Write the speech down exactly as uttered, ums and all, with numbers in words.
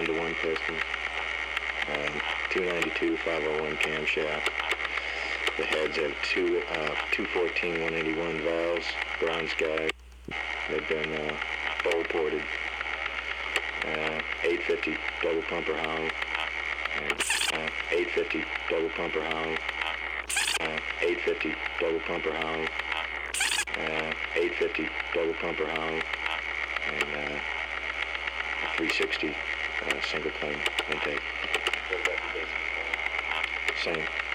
to one piston, um, two ninety-two five oh one camshaft. The heads have two uh, two fourteen one eighty-one valves, brown sky. They've been uh, bowl ported. Uh, eight fifty double pumper house. And, uh, eight fifty double pumper house. Uh, eight fifty double pumper house. Uh, eight fifty double pumper house. And uh, three sixty uh, single plane intake. Same.